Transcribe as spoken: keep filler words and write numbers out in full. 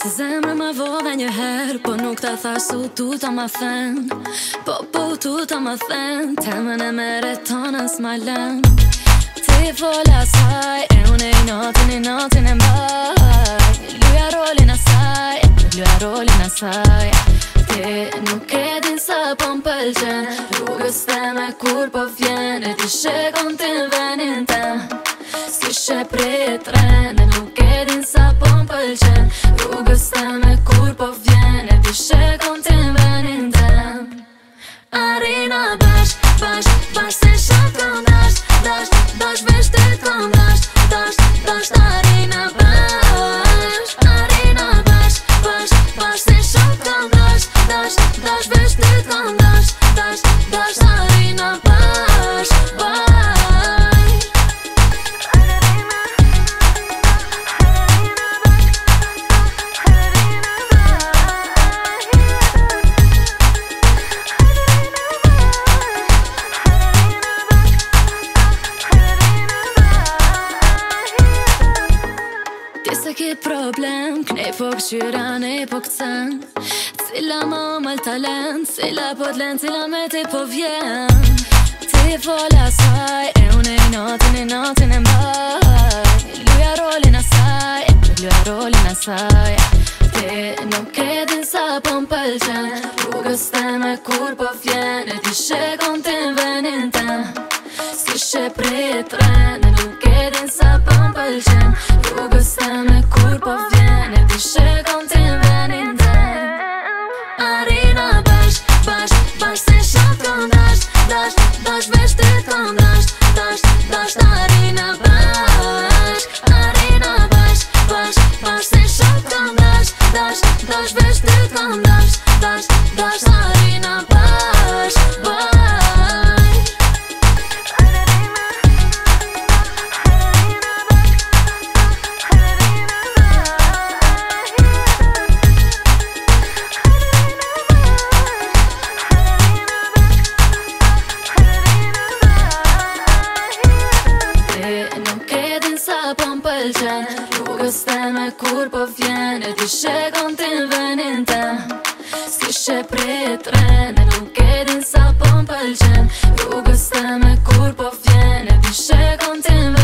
Se zemra ma vove një herë, po nuk ta thash su tu ta ma fen. Po po tu ta ma fen, temën e mere tonën s'malen. Ti fola saj, e unë i natin i natin e mbaj. Luja rolin asaj, luja rolin asaj. Ti nuk e din sa po m'pëlqen, rrugës teme kur po vjen. E ti shekon ti n'venin tem, si she prit ren. E nuk e din sa po m'pëlqen, rrugës teme kur po vjen. E ti shekon ti n'venin tem. Arina bash, bash, bash se shatë kom dash. Dash, dash veshtet kom dash. Dash, dash arina bash. Arina bash, bash, bash se shatë kom dash. Dash, dash veshtet kom dash. Dash, dash arina bash, bash. Se ki problem, knej po këshyra, nej po këcen. Cila ma mal talent, cila po t'len, cila me ti po vjen. Ti fola saj, e unë i natin i natin e mbaj. Luja rolin asaj, luja rolin asaj. Ti nuk e din sa po m'pëlqen, rrugës teme kur po vjen. E ti shekon ti n'venin tem, si she prit ren. E nuk e din sa po m'pëlqen, rrugës teme kur po vjen. E ti shekon ti n'venin tem. Arina bash, bash, bash se shatë kom dash. Dash, dash veshtet kom dash. Dash, dash arina bash. Arina bash, bash, bash se shatë kom dash. Dash, dash veshtet kom dash. Dash, dash arina bash, bash. Rrugës teme kur po vjen. E ti shekon ti n'venin tem, si she prit ren. E nuk e din sa po m'pëlqen, rrugës teme kur po vjen. E ti shekon ti n'venin tem.